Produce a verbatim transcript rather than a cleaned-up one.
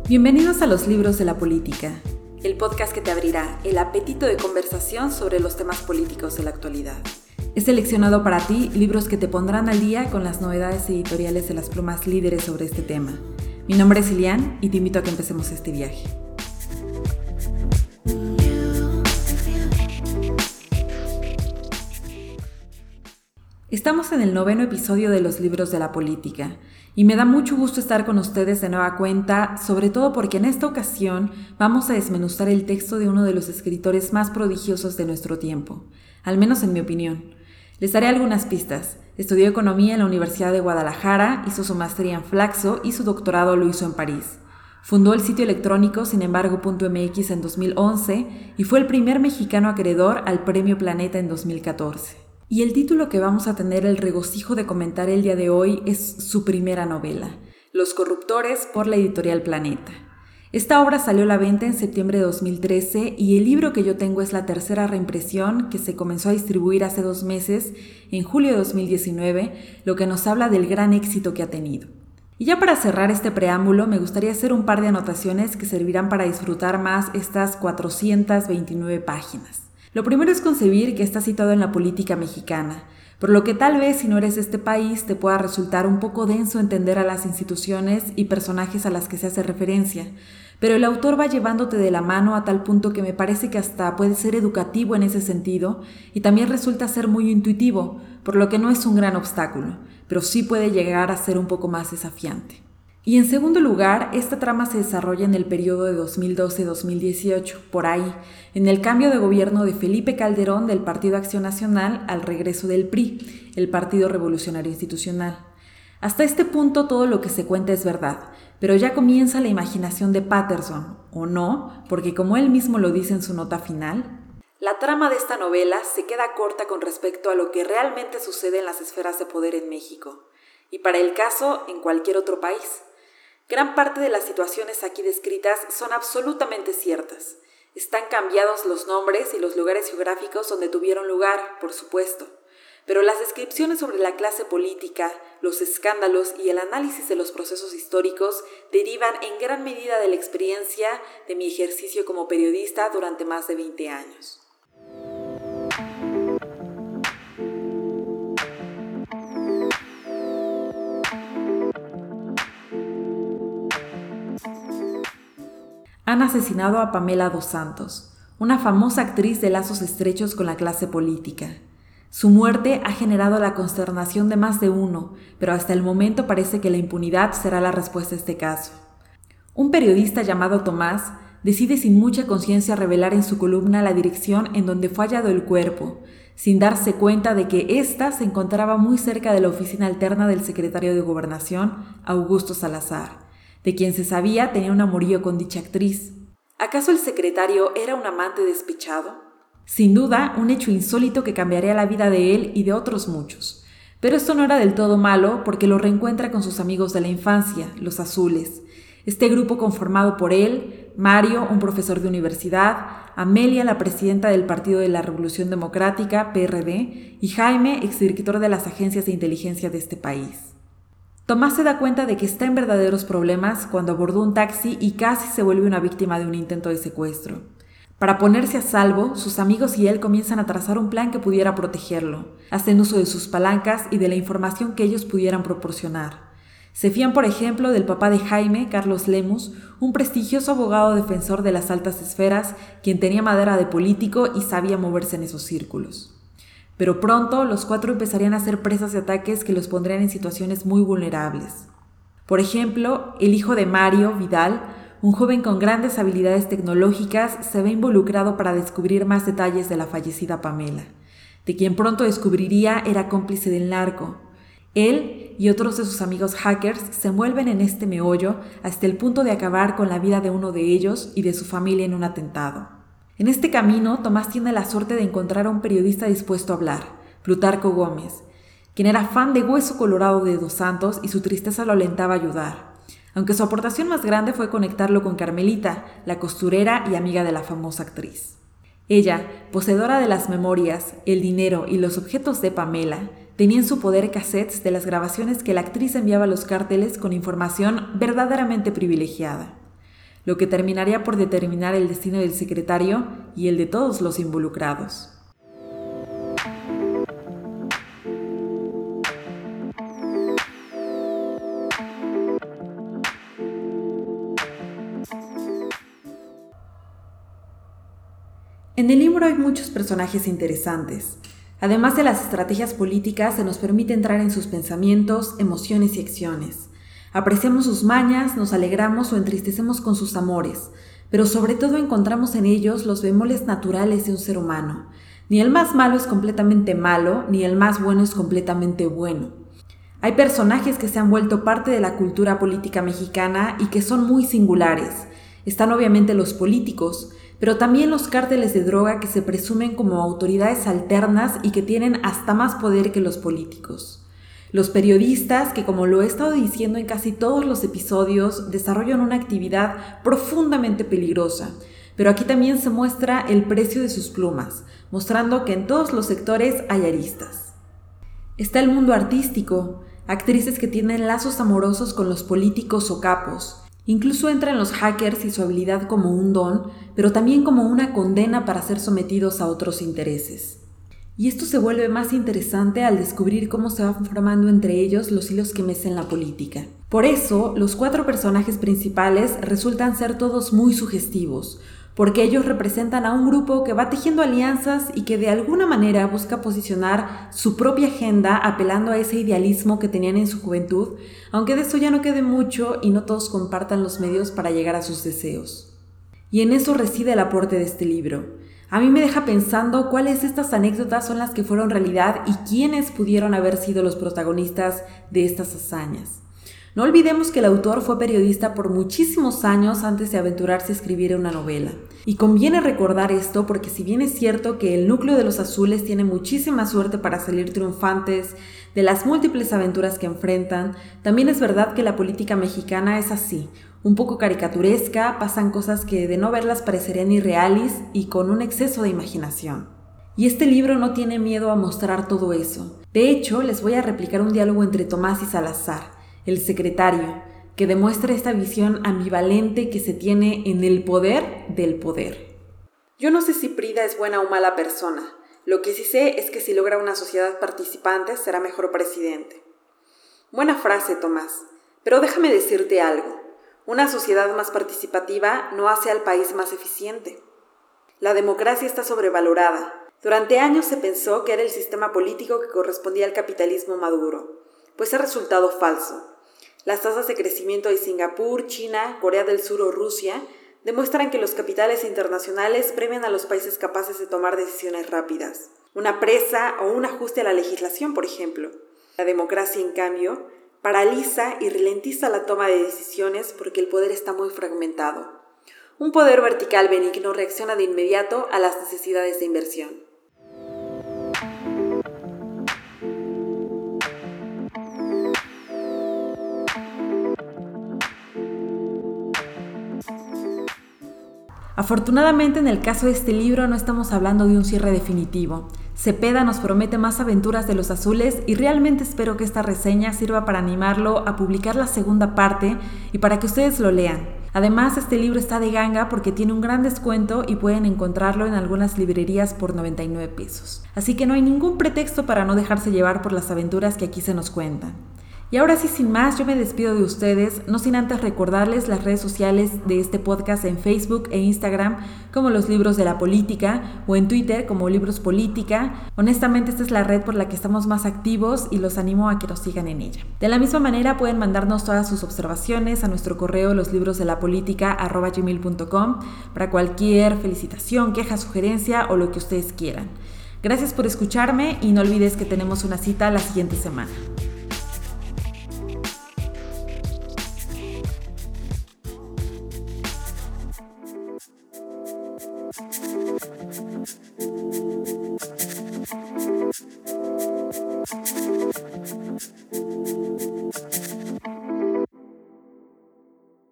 Bienvenidos a Los Libros de la Política, el podcast que te abrirá el apetito de conversación sobre los temas políticos de la actualidad. He seleccionado para ti libros que te pondrán al día con las novedades editoriales de las plumas líderes sobre este tema. Mi nombre es Ilian y te invito a que empecemos este viaje. Estamos en el noveno episodio de Los Libros de la Política y me da mucho gusto estar con ustedes de nueva cuenta, sobre todo porque en esta ocasión vamos a desmenuzar el texto de uno de los escritores más prodigiosos de nuestro tiempo, al menos en mi opinión. Les daré algunas pistas. Estudió Economía en la Universidad de Guadalajara, hizo su maestría en Flaxo y su doctorado lo hizo en París. Fundó el sitio electrónico sin embargo punto eme equis en dos mil once y fue el primer mexicano acreedor al Premio Planeta en dos mil catorce. Y el título que vamos a tener el regocijo de comentar el día de hoy es su primera novela, Los Corruptores, por la editorial Planeta. Esta obra salió a la venta en septiembre de dos mil trece y el libro que yo tengo es la tercera reimpresión que se comenzó a distribuir hace dos meses, en julio de dos mil diecinueve, lo que nos habla del gran éxito que ha tenido. Y ya para cerrar este preámbulo, me gustaría hacer un par de anotaciones que servirán para disfrutar más estas cuatrocientas veintinueve páginas. Lo primero es concebir que está situado en la política mexicana, por lo que tal vez si no eres de este país te pueda resultar un poco denso entender a las instituciones y personajes a las que se hace referencia, pero el autor va llevándote de la mano a tal punto que me parece que hasta puede ser educativo en ese sentido y también resulta ser muy intuitivo, por lo que no es un gran obstáculo, pero sí puede llegar a ser un poco más desafiante. Y en segundo lugar, esta trama se desarrolla en el periodo de dos mil doce a dos mil dieciocho, por ahí, en el cambio de gobierno de Felipe Calderón del Partido Acción Nacional al regreso del P R I, el Partido Revolucionario Institucional. Hasta este punto todo lo que se cuenta es verdad, pero ya comienza la imaginación de Patterson, ¿o no? Porque como él mismo lo dice en su nota final, la trama de esta novela se queda corta con respecto a lo que realmente sucede en las esferas de poder en México, y para el caso en cualquier otro país. Gran parte de las situaciones aquí descritas son absolutamente ciertas. Están cambiados los nombres y los lugares geográficos donde tuvieron lugar, por supuesto. Pero las descripciones sobre la clase política, los escándalos y el análisis de los procesos históricos derivan en gran medida de la experiencia de mi ejercicio como periodista durante más de veinte años. Han asesinado a Pamela Dos Santos, una famosa actriz de lazos estrechos con la clase política. Su muerte ha generado la consternación de más de uno, pero hasta el momento parece que la impunidad será la respuesta a este caso. Un periodista llamado Tomás decide sin mucha conciencia revelar en su columna la dirección en donde fue hallado el cuerpo, sin darse cuenta de que ésta se encontraba muy cerca de la oficina alterna del secretario de Gobernación, Augusto Salazar, de quien se sabía tenía un amorío con dicha actriz. ¿Acaso el secretario era un amante despechado? Sin duda, un hecho insólito que cambiaría la vida de él y de otros muchos. Pero esto no era del todo malo porque lo reencuentra con sus amigos de la infancia, los Azules. Este grupo conformado por él, Mario, un profesor de universidad, Amelia, la presidenta del Partido de la Revolución Democrática, P R D, y Jaime, exdirector de las agencias de inteligencia de este país. Tomás se da cuenta de que está en verdaderos problemas cuando abordó un taxi y casi se vuelve una víctima de un intento de secuestro. Para ponerse a salvo, sus amigos y él comienzan a trazar un plan que pudiera protegerlo. Hacen uso de sus palancas y de la información que ellos pudieran proporcionar. Se fían, por ejemplo, del papá de Jaime, Carlos Lemus, un prestigioso abogado defensor de las altas esferas, quien tenía madera de político y sabía moverse en esos círculos. Pero pronto los cuatro empezarían a ser presas de ataques que los pondrían en situaciones muy vulnerables. Por ejemplo, el hijo de Mario, Vidal, un joven con grandes habilidades tecnológicas, se ve involucrado para descubrir más detalles de la fallecida Pamela, de quien pronto descubriría era cómplice del narco. Él y otros de sus amigos hackers se envuelven en este meollo hasta el punto de acabar con la vida de uno de ellos y de su familia en un atentado. En este camino, Tomás tiene la suerte de encontrar a un periodista dispuesto a hablar, Plutarco Gómez, quien era fan de hueso colorado de Dos Santos y su tristeza lo alentaba a ayudar, aunque su aportación más grande fue conectarlo con Carmelita, la costurera y amiga de la famosa actriz. Ella, poseedora de las memorias, el dinero y los objetos de Pamela, tenía en su poder cassettes de las grabaciones que la actriz enviaba a los cárteles con información verdaderamente privilegiada. lo que terminaría por determinar el destino del secretario y el de todos los involucrados. En el libro hay muchos personajes interesantes. Además de las estrategias políticas, se nos permite entrar en sus pensamientos, emociones y acciones. Apreciamos sus mañas, nos alegramos o entristecemos con sus amores, pero sobre todo encontramos en ellos los bemoles naturales de un ser humano. Ni el más malo es completamente malo, ni el más bueno es completamente bueno. Hay personajes que se han vuelto parte de la cultura política mexicana y que son muy singulares. Están obviamente los políticos, pero también los cárteles de droga que se presumen como autoridades alternas y que tienen hasta más poder que los políticos. Los periodistas que, como lo he estado diciendo en casi todos los episodios, desarrollan una actividad profundamente peligrosa, pero aquí también se muestra el precio de sus plumas, mostrando que en todos los sectores hay aristas. Está el mundo artístico, actrices que tienen lazos amorosos con los políticos o capos. Incluso entran los hackers y su habilidad como un don, pero también como una condena para ser sometidos a otros intereses. Y esto se vuelve más interesante al descubrir cómo se van formando entre ellos los hilos que mecen la política. Por eso, los cuatro personajes principales resultan ser todos muy sugestivos, porque ellos representan a un grupo que va tejiendo alianzas y que de alguna manera busca posicionar su propia agenda apelando a ese idealismo que tenían en su juventud, aunque de eso ya no quede mucho y no todos compartan los medios para llegar a sus deseos. Y en eso reside el aporte de este libro. A mí me deja pensando cuáles de estas anécdotas son las que fueron realidad y quiénes pudieron haber sido los protagonistas de estas hazañas. No olvidemos que el autor fue periodista por muchísimos años antes de aventurarse a escribir una novela. Y conviene recordar esto porque si bien es cierto que el núcleo de los azules tiene muchísima suerte para salir triunfantes de las múltiples aventuras que enfrentan, también es verdad que la política mexicana es así, un poco caricaturesca, pasan cosas que de no verlas parecerían irreales y con un exceso de imaginación. Y este libro no tiene miedo a mostrar todo eso. De hecho, les voy a replicar un diálogo entre Tomás y Salazar, el secretario, que demuestra esta visión ambivalente que se tiene en el poder del poder. Yo no sé si Prida es buena o mala persona. Lo que sí sé es que si logra una sociedad participante será mejor presidente. Buena frase, Tomás, pero déjame decirte algo. Una sociedad más participativa no hace al país más eficiente. La democracia está sobrevalorada. Durante años se pensó que era el sistema político que correspondía al capitalismo maduro, pues ha resultado falso. Las tasas de crecimiento de Singapur, China, Corea del Sur o Rusia demuestran que los capitales internacionales premian a los países capaces de tomar decisiones rápidas. Una presa o un ajuste a la legislación, por ejemplo. La democracia, en cambio, paraliza y ralentiza la toma de decisiones porque el poder está muy fragmentado. Un poder vertical benigno reacciona de inmediato a las necesidades de inversión. Afortunadamente, en el caso de este libro no estamos hablando de un cierre definitivo. Cepeda nos promete más aventuras de los azules y realmente espero que esta reseña sirva para animarlo a publicar la segunda parte y para que ustedes lo lean. Además, este libro está de ganga porque tiene un gran descuento y pueden encontrarlo en algunas librerías por noventa y nueve pesos. Así que no hay ningún pretexto para no dejarse llevar por las aventuras que aquí se nos cuentan. Y ahora sí, sin más, yo me despido de ustedes, no sin antes recordarles las redes sociales de este podcast en Facebook e Instagram como Los Libros de la Política o en Twitter como Libros Política. Honestamente, esta es la red por la que estamos más activos y los animo a que nos sigan en ella. De la misma manera, pueden mandarnos todas sus observaciones a nuestro correo loslibrosdelapolítica arroba gmail punto com para cualquier felicitación, queja, sugerencia o lo que ustedes quieran. Gracias por escucharme y no olvides que tenemos una cita la siguiente semana.